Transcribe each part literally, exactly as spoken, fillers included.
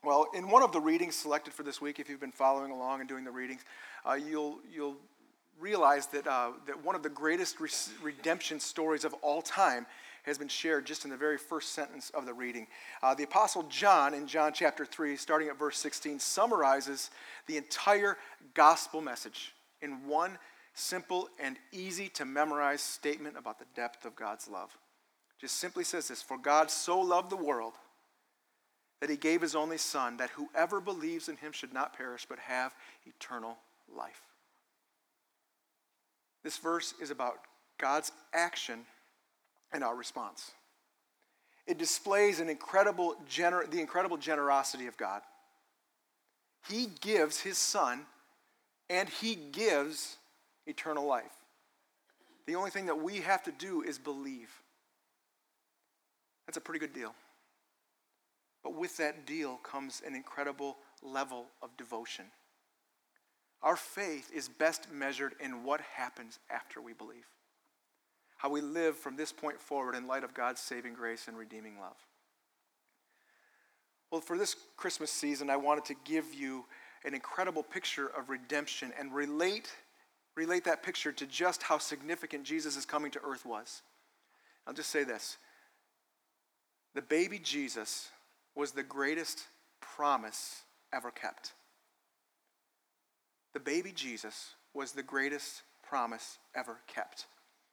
Well, in one of the readings selected for this week, if you've been following along and doing the readings, uh, you'll you'll realize that uh, that one of the greatest re- redemption stories of all time has been shared just in the very first sentence of the reading. Uh, the Apostle John, in John chapter three, starting at verse sixteen, summarizes the entire gospel message in one simple and easy to memorize statement about the depth of God's love. Just simply says this: "For God so loved the world that he gave his only Son, that whoever believes in him should not perish but have eternal life." This verse is about God's action and our response. It displays an incredible gener- the incredible generosity of God. He gives his Son, and he gives eternal life. The only thing that we have to do is believe. That's a pretty good deal. But with that deal comes an incredible level of devotion. Our faith is best measured in what happens after we believe. How we live from this point forward in light of God's saving grace and redeeming love. Well, for this Christmas season, I wanted to give you an incredible picture of redemption and relate, relate that picture to just how significant Jesus' coming to earth was. I'll just say this. The baby Jesus was the greatest promise ever kept. The baby Jesus was the greatest promise ever kept.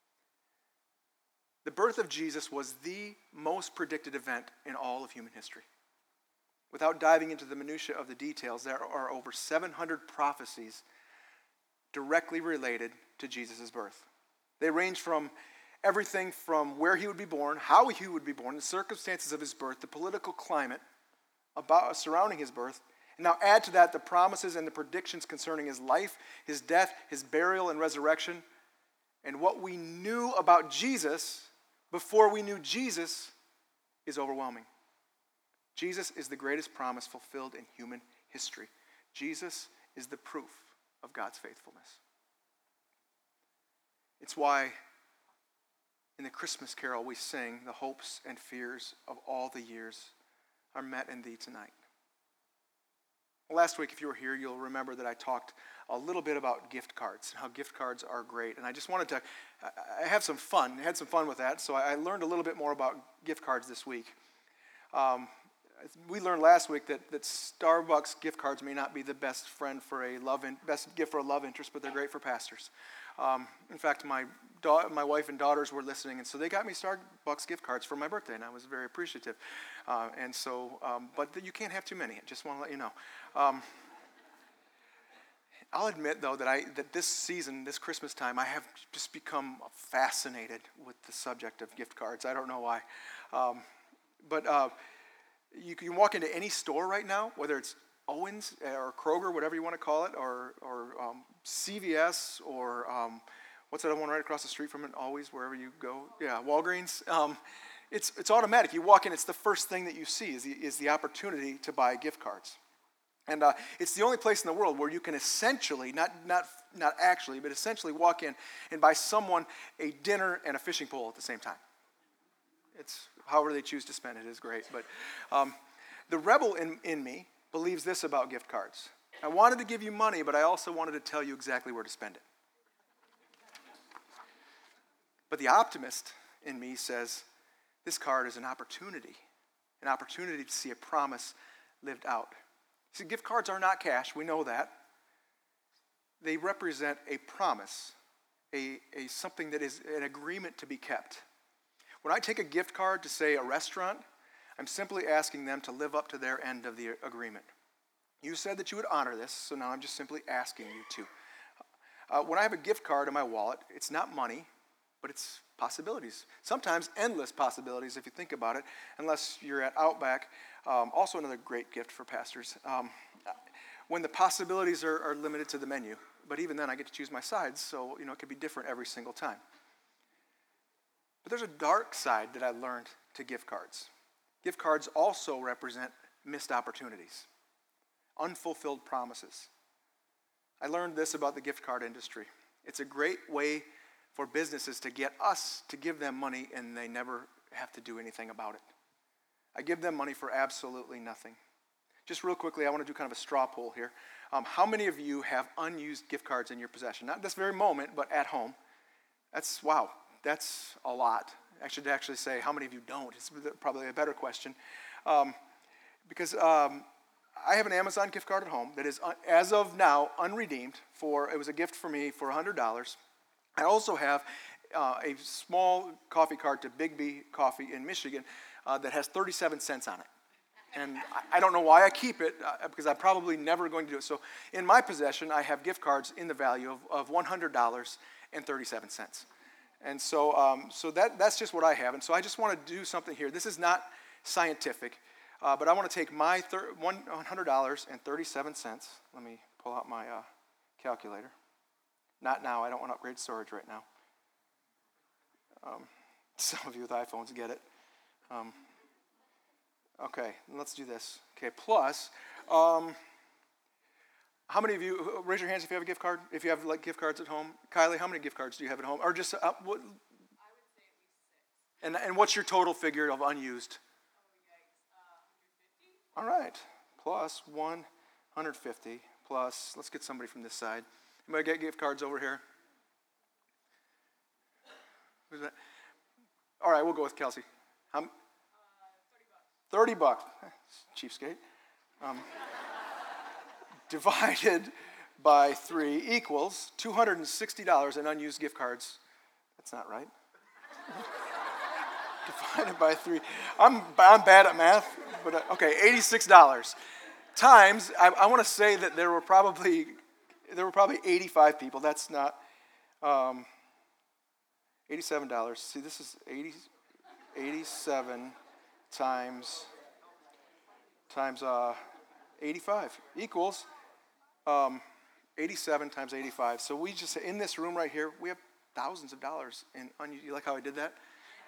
The birth of Jesus was the most predicted event in all of human history. Without diving into the minutiae of the details, there are over seven hundred prophecies directly related to Jesus' birth. They range from everything from where he would be born, how he would be born, the circumstances of his birth, the political climate about surrounding his birth, and now add to that the promises and the predictions concerning his life, his death, his burial and resurrection, and what we knew about Jesus before we knew Jesus is overwhelming. Jesus is the greatest promise fulfilled in human history. Jesus is the proof of God's faithfulness. It's why in the Christmas carol we sing, "The hopes and fears of all the years are met in thee tonight." Well, last week, if you were here, you'll remember that I talked a little bit about gift cards and how gift cards are great. And I just wanted to I have some fun. I had some fun with that, so I learned a little bit more about gift cards this week. Um, we learned last week that, that Starbucks gift cards may not be the best friend for a love in, best gift for a love interest, but they're great for pastors. Um, in fact, my da- my wife and daughters were listening, and so they got me Starbucks gift cards for my birthday, and I was very appreciative. Uh, and so, um, but you can't have too many. I just want to let you know. Um, I'll admit, though, that I that this season, this Christmas time, I have just become fascinated with the subject of gift cards. I don't know why, um, but uh, you can walk into any store right now, whether it's Owens or Kroger, whatever you want to call it, or or um, C V S, or um, what's that one right across the street from it? Always, wherever you go, yeah, Walgreens. Um, it's it's automatic. You walk in, it's the first thing that you see is the, is the opportunity to buy gift cards, and uh, it's the only place in the world where you can essentially, not not not actually, but essentially walk in and buy someone a dinner and a fishing pole at the same time. It's however they choose to spend it is great, but um, the rebel in in me believes this about gift cards. I wanted to give you money, but I also wanted to tell you exactly where to spend it. But the optimist in me says, this card is an opportunity, an opportunity to see a promise lived out. See, gift cards are not cash, we know that. They represent a promise, a, a something that is an agreement to be kept. When I take a gift card to, say, a restaurant, I'm simply asking them to live up to their end of the agreement. You said that you would honor this, so now I'm just simply asking you to. Uh, when I have a gift card in my wallet, it's not money, but it's possibilities. Sometimes endless possibilities if you think about it, unless you're at Outback. Um, also another great gift for pastors. Um, when the possibilities are, are limited to the menu. But even then I get to choose my sides, so you know it can be different every single time. But there's a dark side that I learned to gift cards. Gift cards also represent missed opportunities, unfulfilled promises. I learned this about the gift card industry. It's a great way for businesses to get us to give them money and they never have to do anything about it. I give them money for absolutely nothing. Just real quickly, I want to do kind of a straw poll here. Um, how many of you have unused gift cards in your possession? Not this very moment, but at home. That's, wow, that's a lot. I should actually say how many of you don't. It's probably a better question. Um, because um, I have an Amazon gift card at home that is, un- as of now, unredeemed. For it was a gift for me for one hundred dollars. I also have uh, a small coffee card to Big B Coffee in Michigan uh, that has thirty-seven cents on it. And I don't know why I keep it, uh, because I'm probably never going to do it. So in my possession, I have gift cards in the value of, of one hundred dollars and thirty-seven cents. And so um, so that that's just what I have. And so I just want to do something here. This is not scientific, uh, but I want to take my thir- one hundred dollars and thirty-seven cents. Let me pull out my uh, calculator. Not now. I don't want to upgrade storage right now. Um, some of you with iPhones get it. Um, Okay, let's do this. Okay, plus, um, how many of you, raise your hands if you have a gift card, if you have like gift cards at home. Kylie, how many gift cards do you have at home? Or just, uh, what? I would say at least six. And, and what's your total figure of unused? Oh, yikes, uh, one hundred fifty. All right, plus one hundred fifty, plus, let's get somebody from this side. Anybody get gift cards over here? Who's that? All right, we'll go with Kelsey. How, thirty bucks. Cheapskate. Um, divided by three equals two hundred sixty dollars in unused gift cards. That's not right. Divided by three. I'm, I'm bad at math, but uh, okay, eighty-six dollars. Times, I, I want to say that there were probably, there were probably eighty-five people. That's not, um, eighty-seven dollars. See, this is eighty, eighty-seven times times uh, eighty-five equals um, eighty-seven times eighty-five. So we just, in this room right here, we have thousands of dollars in unused. You like how I did that?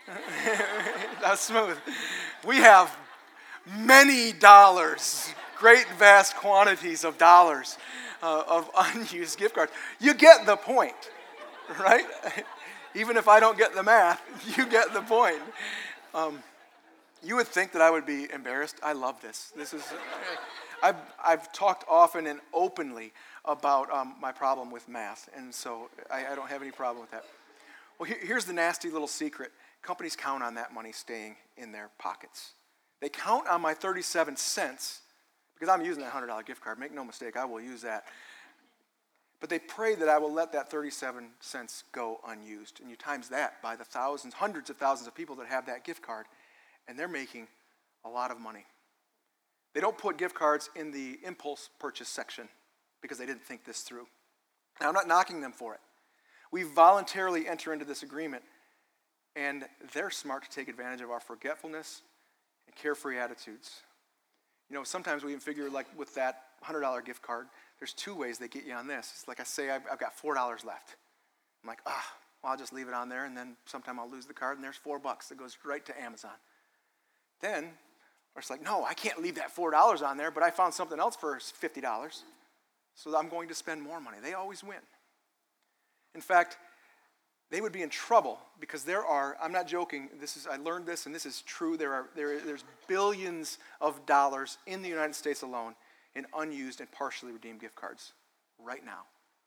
That's smooth. We have many dollars, great vast quantities of dollars uh, of unused gift cards. You get the point, right? Even if I don't get the math, you get the point. Um, You would think that I would be embarrassed. I love this. This is, I've, I've talked often and openly about um, my problem with math, and so I, I don't have any problem with that. Well, here, here's the nasty little secret. Companies count on that money staying in their pockets. They count on my thirty-seven cents, because I'm using that one hundred dollars gift card. Make no mistake, I will use that. But they pray that I will let that thirty-seven cents go unused. And you times that by the thousands, hundreds of thousands of people that have that gift card, and they're making a lot of money. They don't put gift cards in the impulse purchase section because they didn't think this through. Now, I'm not knocking them for it. We voluntarily enter into this agreement, and they're smart to take advantage of our forgetfulness and carefree attitudes. You know, sometimes we even figure, like with that one hundred dollars gift card, there's two ways they get you on this. It's like I say, I've, I've got four dollars left. I'm like, ah, well, I'll just leave it on there, and then sometime I'll lose the card, and there's four bucks that goes right to Amazon. Then, or it's like, no, I can't leave that four dollars on there, but I found something else for fifty dollars, so I'm going to spend more money. They always win. In fact, they would be in trouble because there are, I'm not joking, this is, I learned this and this is true, there are there there's billions of dollars in the United States alone in unused and partially redeemed gift cards right now.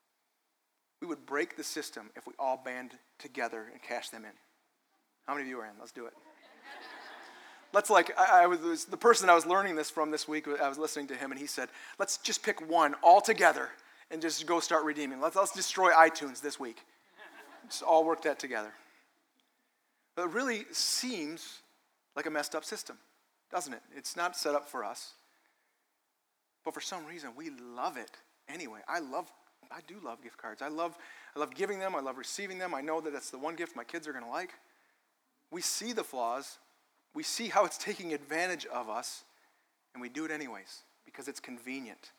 We would break the system if we all band together and cash them in. How many of you are in? Let's do it. Let's like, I, I was, the person I was learning this from this week, I was listening to him, and he said, let's just pick one all together and just go start redeeming. Let's, let's destroy iTunes this week. Just all work that together. But it really seems like a messed up system, doesn't it? It's not set up for us. But for some reason, we love it anyway. I love, I do love gift cards. I love, I love giving them. I love receiving them. I know that that's the one gift my kids are going to like. We see the flaws. We see how it's taking advantage of us, and we do it anyways because it's convenient.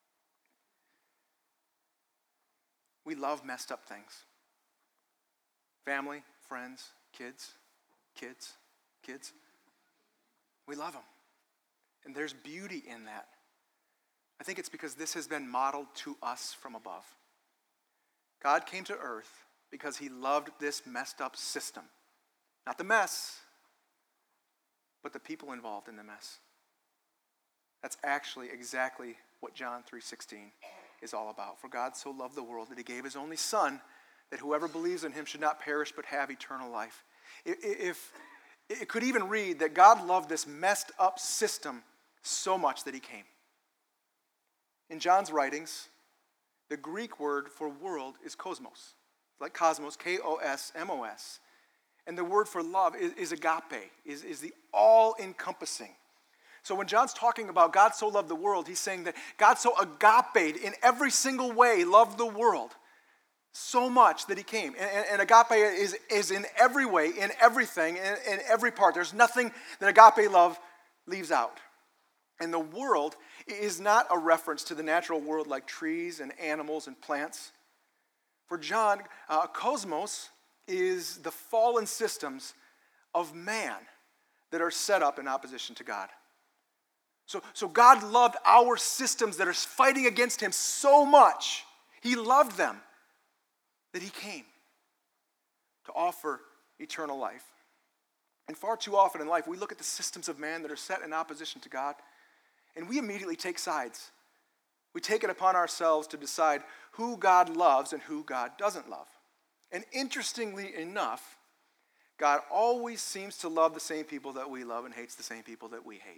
We love messed up things. Family, friends, kids, kids, kids. We love them. And there's beauty in that. I think it's because this has been modeled to us from above. God came to earth because he loved this messed up system. Not the mess, but the people involved in the mess. That's actually exactly what John three sixteen is all about. For God so loved the world that he gave his only Son, that whoever believes in him should not perish but have eternal life. If it could even read that God loved this messed up system so much that he came. In John's writings, the Greek word for world is cosmos. It's like cosmos, K O S M O S. And the word for love is, is agape, is, is the all-encompassing. So when John's talking about God so loved the world, he's saying that God so agape in every single way loved the world so much that he came. And, and, and agape is, is in every way, in everything, in, in every part. There's nothing that agape love leaves out. And the world is not a reference to the natural world like trees and animals and plants. For John, uh, cosmos is the fallen systems of man that are set up in opposition to God. So, so God loved our systems that are fighting against him so much. He loved them that he came to offer eternal life. And far too often in life, we look at the systems of man that are set in opposition to God, and we immediately take sides. We take it upon ourselves to decide who God loves and who God doesn't love. And interestingly enough, God always seems to love the same people that we love and hates the same people that we hate.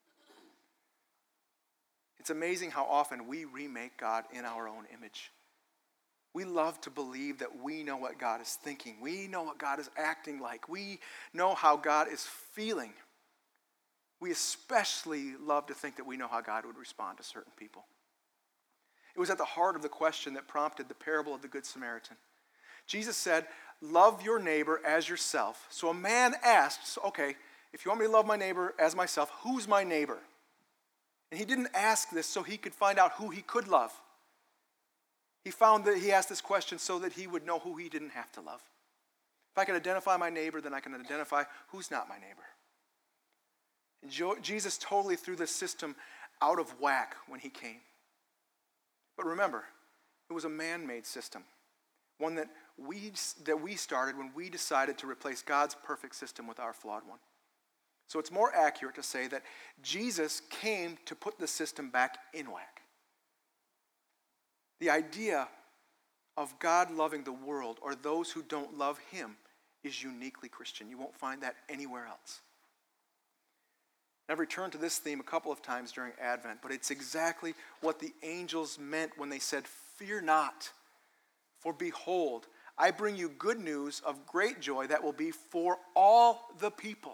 It's amazing how often we remake God in our own image. We love to believe that we know what God is thinking. We know what God is acting like. We know how God is feeling. We especially love to think that we know how God would respond to certain people. It was at the heart of the question that prompted the parable of the Good Samaritan. Jesus said, love your neighbor as yourself. So a man asked, okay, if you want me to love my neighbor as myself, who's my neighbor? And he didn't ask this so he could find out who he could love. He found that he asked this question so that he would know who he didn't have to love. If I can identify my neighbor, then I can identify who's not my neighbor. And Jo- Jesus totally threw this system out of whack when he came. But remember, it was a man-made system, one that we, that we started when we decided to replace God's perfect system with our flawed one. So it's more accurate to say that Jesus came to put the system back in whack. The idea of God loving the world or those who don't love him is uniquely Christian. You won't find that anywhere else. I've returned to this theme a couple of times during Advent, but it's exactly what the angels meant when they said, fear not, for behold, I bring you good news of great joy that will be for all the people.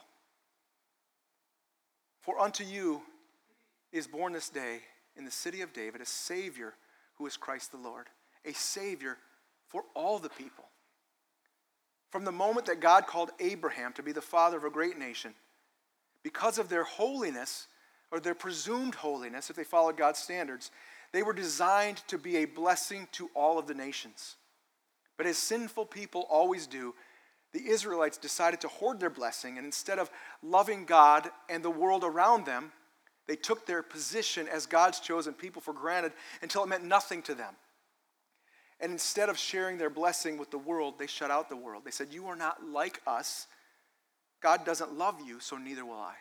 For unto you is born this day in the city of David a Savior who is Christ the Lord, a Savior for all the people. From the moment that God called Abraham to be the father of a great nation, because of their holiness, or their presumed holiness, if they followed God's standards, they were designed to be a blessing to all of the nations. But as sinful people always do, the Israelites decided to hoard their blessing, and instead of loving God and the world around them, they took their position as God's chosen people for granted until it meant nothing to them. And instead of sharing their blessing with the world, they shut out the world. They said, you are not like us. God doesn't love you, so neither will I.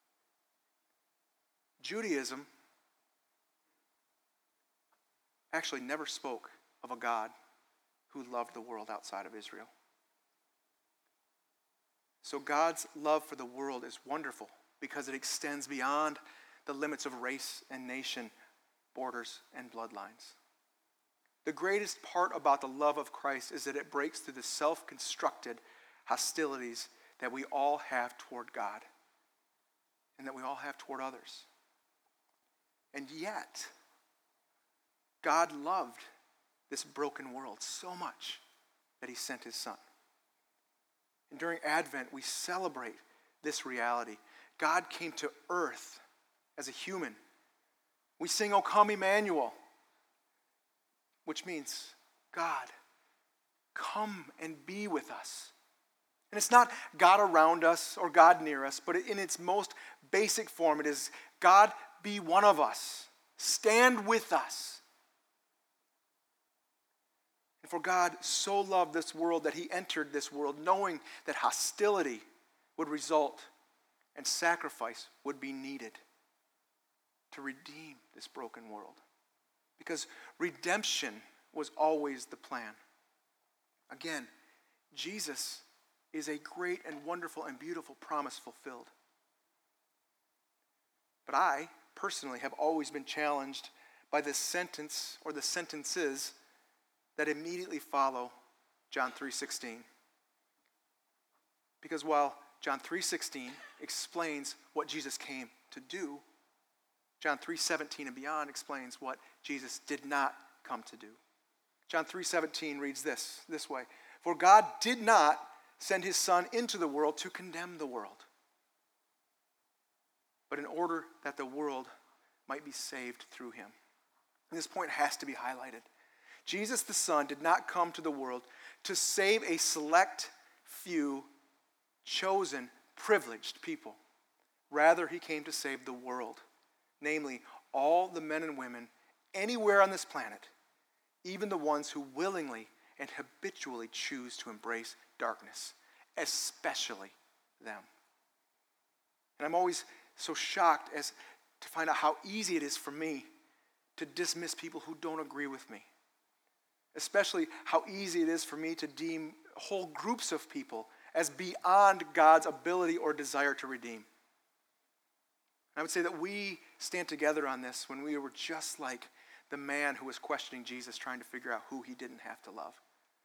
Judaism actually never spoke of a God who loved the world outside of Israel. So God's love for the world is wonderful because it extends beyond the limits of race and nation, borders and bloodlines. The greatest part about the love of Christ is that it breaks through the self-constructed hostilities that we all have toward God and that we all have toward others. And yet, God loved this broken world so much that he sent his Son. And during Advent, we celebrate this reality. God came to earth as a human. We sing, O come Emmanuel, which means, God, come and be with us. And it's not God around us or God near us, but in its most basic form, it is God be one of us. Stand with us. And for God so loved this world that he entered this world knowing that hostility would result and sacrifice would be needed. to redeem this broken world. Because redemption was always the plan. Again, Jesus is a great and wonderful and beautiful promise fulfilled. But I, personally, have always been challenged by this sentence or the sentences that immediately follow John three sixteen. Because while John three sixteen explains what Jesus came to do, John three seventeen and beyond explains what Jesus did not come to do. John three seventeen reads this, this way. For God did not send his Son into the world to condemn the world, but in order that the world might be saved through him. And this point has to be highlighted. Jesus the Son did not come to the world to save a select few, chosen, privileged people. Rather, he came to save the world, namely all the men and women anywhere on this planet, even the ones who willingly and habitually choose to embrace darkness, especially them. And I'm always so shocked as to find out how easy it is for me to dismiss people who don't agree with me. Especially how easy it is for me to deem whole groups of people as beyond God's ability or desire to redeem. I would say that we stand together on this when we were just like the man who was questioning Jesus, trying to figure out who he didn't have to love.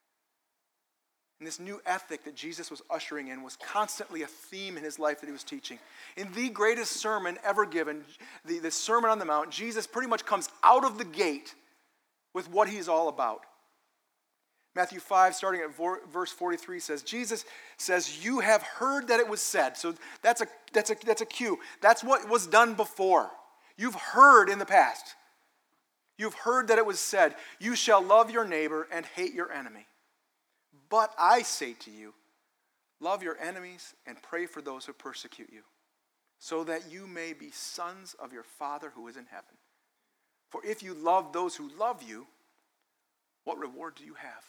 And this new ethic that Jesus was ushering in was constantly a theme in his life that he was teaching. In the greatest sermon ever given, the, the Sermon on the Mount, Jesus pretty much comes out of the gate with what he's all about. Matthew five, starting at verse forty-three, says, Jesus says, you have heard that it was said. So that's a, that's a, that's a cue. That's what was done before. You've heard in the past. You've heard that it was said, you shall love your neighbor and hate your enemy. But I say to you, love your enemies and pray for those who persecute you, so that you may be sons of your Father who is in heaven. For if you love those who love you, what reward do you have?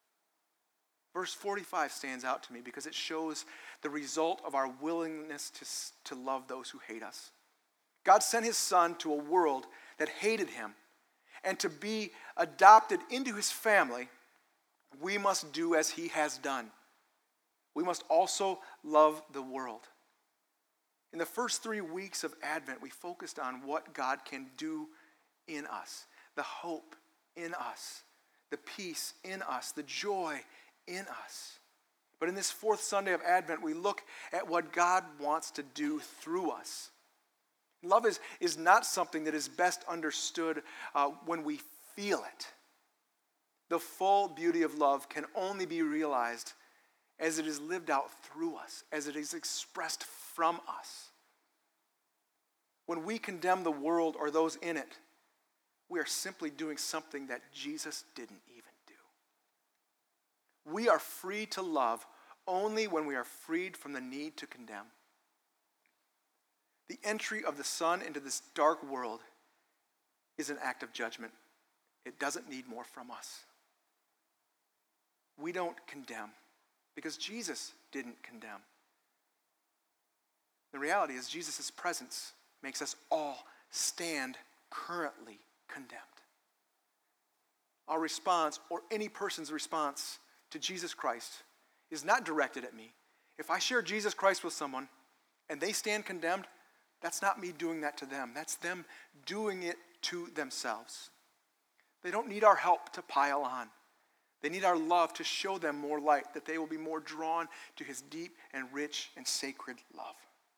Verse forty-five stands out to me because it shows the result of our willingness to, to love those who hate us. God sent his Son to a world that hated him, and to be adopted into his family, we must do as he has done. We must also love the world. In the first three weeks of Advent, we focused on what God can do in us, the hope in us, the peace in us, the joy in us. But in this fourth Sunday of Advent, we look at what God wants to do through us. Love is, is not something that is best understood uh, when we feel it. The full beauty of love can only be realized as it is lived out through us, as it is expressed from us. When we condemn the world or those in it, we are simply doing something that Jesus didn't even do. We are free to love only when we are freed from the need to condemn. The entry of the Son into this dark world is an act of judgment. It doesn't need more from us. We don't condemn because Jesus didn't condemn. The reality is Jesus' presence makes us all stand currently condemned. Our response, or any person's response to Jesus Christ, is not directed at me. If I share Jesus Christ with someone and they stand condemned, that's not me doing that to them. That's them doing it to themselves. They don't need our help to pile on. They need our love to show them more light, that they will be more drawn to his deep and rich and sacred love.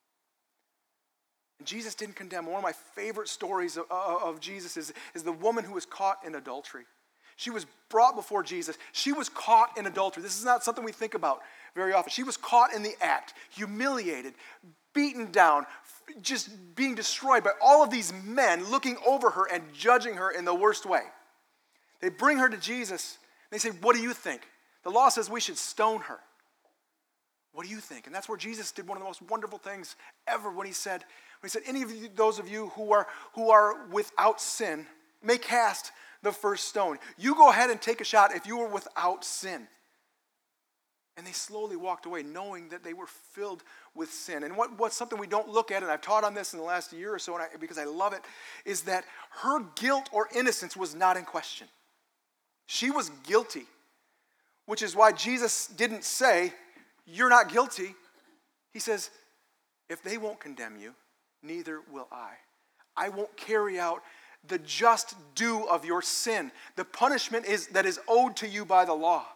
And Jesus didn't condemn. One of my favorite stories of, of Jesus is, is the woman who was caught in adultery. She was brought before Jesus. She was caught in adultery. This is not something we think about very often. She was caught in the act, humiliated, beaten down, just being destroyed by all of these men looking over her and judging her in the worst way. They bring her to Jesus. They say, what do you think? The law says we should stone her. What do you think? And that's where Jesus did one of the most wonderful things ever when he said, when he said, any of you, those of you who are, who are without sin may cast the first stone. You go ahead and take a shot if you are without sin. And they slowly walked away knowing that they were filled with sin. And what, what's something we don't look at, and I've taught on this in the last year or so and I, because I love it, is that her guilt or innocence was not in question. She was guilty, which is why Jesus didn't say, you're not guilty. He says, if they won't condemn you, neither will I. I won't carry out the just due of your sin. The punishment is that is owed to you by the law.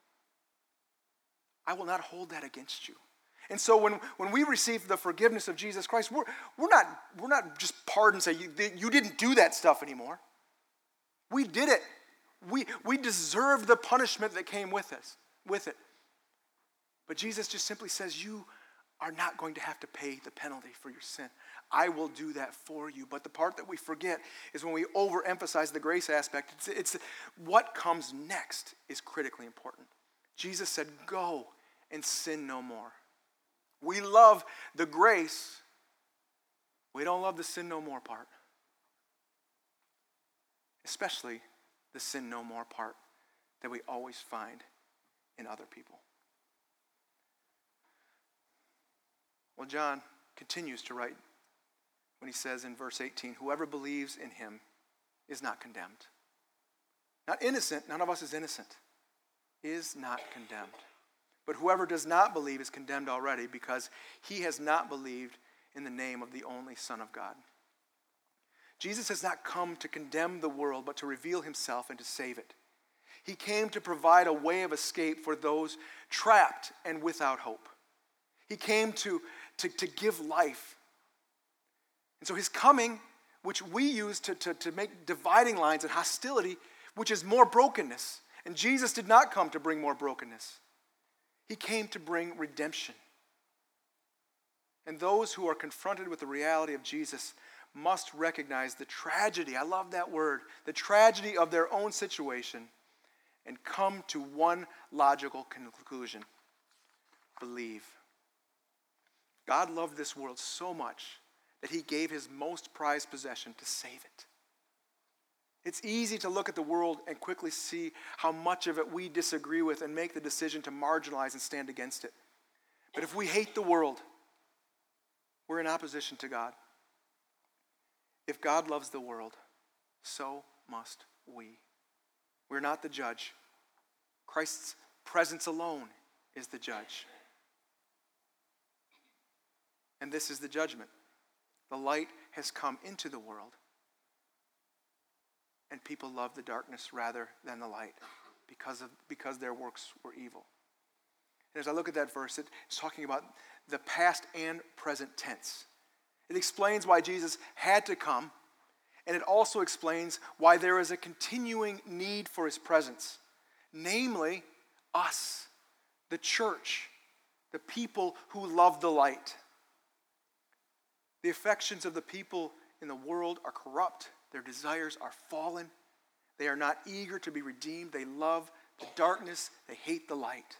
I will not hold that against you. And so when, when we receive the forgiveness of Jesus Christ, we're, we're, not, we're not just pardoned, say, you, you didn't do that stuff anymore. We did it. We, we deserved the punishment that came with us, with it. But Jesus just simply says, you are not going to have to pay the penalty for your sin. I will do that for you. But the part that we forget is when we overemphasize the grace aspect, it's, it's what comes next is critically important. Jesus said, go and sin no more. We love the grace. We don't love the sin no more part. Especially the sin no more part that we always find in other people. Well, John continues to write when he says in verse eighteen, whoever believes in him is not condemned. Not innocent, none of us is innocent. Is not condemned. But whoever does not believe is condemned already because he has not believed in the name of the only Son of God. Jesus has not come to condemn the world, but to reveal himself and to save it. He came to provide a way of escape for those trapped and without hope. He came to, to, to give life. And so his coming, which we use to, to, to make dividing lines and hostility, which is more brokenness. And Jesus did not come to bring more brokenness. He came to bring redemption. And those who are confronted with the reality of Jesus must recognize the tragedy, I love that word, the tragedy of their own situation and come to one logical conclusion. Believe. God loved this world so much that he gave his most prized possession to save it. It's easy to look at the world and quickly see how much of it we disagree with and make the decision to marginalize and stand against it. But if we hate the world, we're in opposition to God. If God loves the world, so must we. We're not the judge. Christ's presence alone is the judge. And this is the judgment. The light has come into the world, and people love the darkness rather than the light because of because their works were evil. And as I look at that verse, it's talking about the past and present tense. It explains why Jesus had to come, and it also explains why there is a continuing need for his presence, namely us, the church, the people who love the light. The affections of the people in the world are corrupt. Their desires are fallen. They are not eager to be redeemed. They love the darkness. They hate the light.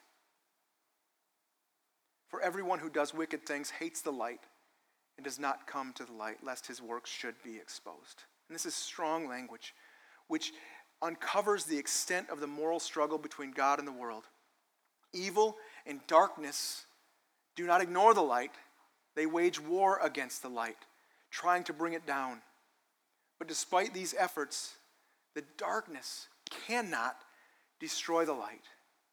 For everyone who does wicked things hates the light and does not come to the light, lest his works should be exposed. And this is strong language, which uncovers the extent of the moral struggle between God and the world. Evil and darkness do not ignore the light. They wage war against the light, trying to bring it down. But despite these efforts, the darkness cannot destroy the light.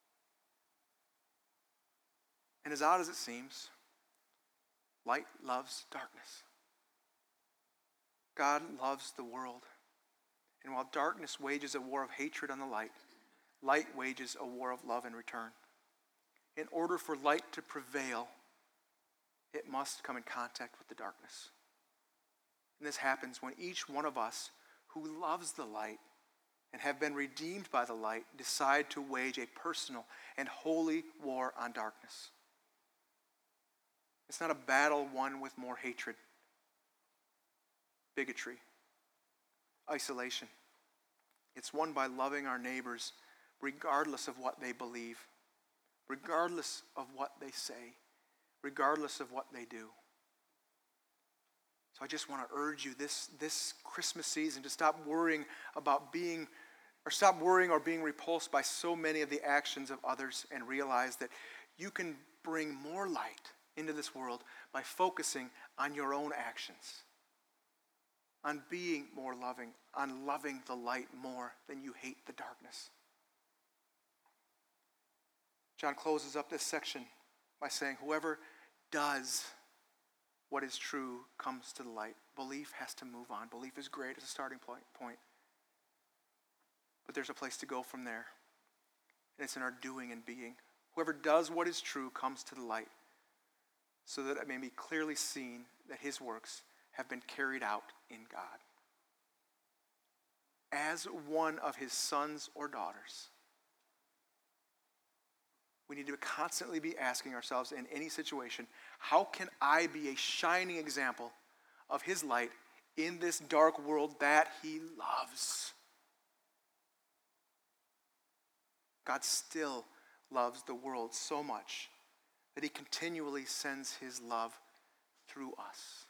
And as odd as it seems, light loves darkness. God loves the world. And while darkness wages a war of hatred on the light, light wages a war of love in return. In order for light to prevail, it must come in contact with the darkness. And this happens when each one of us who loves the light and have been redeemed by the light decide to wage a personal and holy war on darkness. It's not a battle won with more hatred, bigotry, isolation. It's won by loving our neighbors regardless of what they believe, regardless of what they say, regardless of what they do. So I just want to urge you this, this Christmas season to stop worrying about being, or stop worrying or being repulsed by so many of the actions of others and realize that you can bring more light into this world by focusing on your own actions, on being more loving, on loving the light more than you hate the darkness. John closes up this section by saying, whoever does what is true comes to the light. Belief has to move on. Belief is great as a starting point. But there's a place to go from there. And it's in our doing and being. Whoever does what is true comes to the light, so that it may be clearly seen that his works have been carried out in God. As one of his sons or daughters, we need to constantly be asking ourselves in any situation, how can I be a shining example of his light in this dark world that he loves? God still loves the world so much that he continually sends his love through us.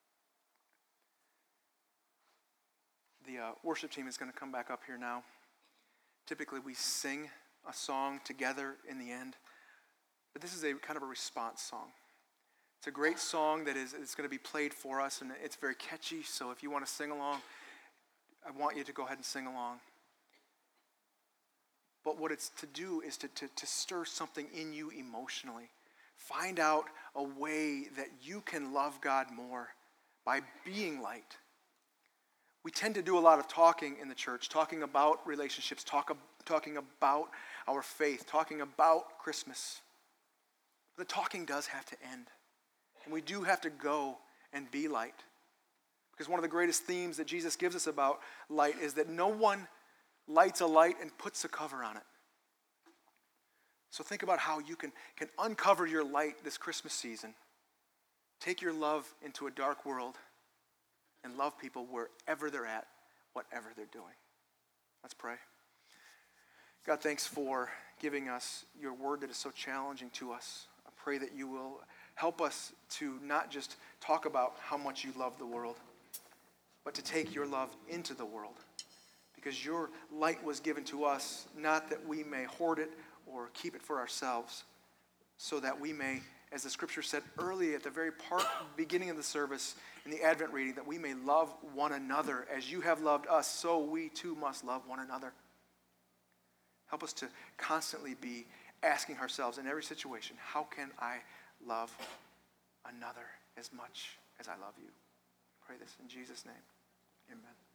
The uh, worship team is going to come back up here now. Typically we sing a song together in the end, but this is a kind of a response song. It's a great song that is it's going to be played for us, and it's very catchy, so if you want to sing along, I want you to go ahead and sing along. But what it's to do is to, to, to stir something in you emotionally. Find out a way that you can love God more by being light. We tend to do a lot of talking in the church, talking about relationships, talk, talking about our faith, talking about Christmas. The talking does have to end. And we do have to go and be light. Because one of the greatest themes that Jesus gives us about light is that no one lights a light and puts a cover on it. So think about how you can, can uncover your light this Christmas season. Take your love into a dark world and love people wherever they're at, whatever they're doing. Let's pray. God, thanks for giving us your word that is so challenging to us. I pray that you will help us to not just talk about how much you love the world, but to take your love into the world. Because your light was given to us, not that we may hoard it or keep it for ourselves, so that we may, as the scripture said early at the very part, beginning of the service in the Advent reading, that we may love one another. As you have loved us, so we too must love one another. Help us to constantly be asking ourselves in every situation, how can I love another as much as I love you? I pray this in Jesus' name. Amen.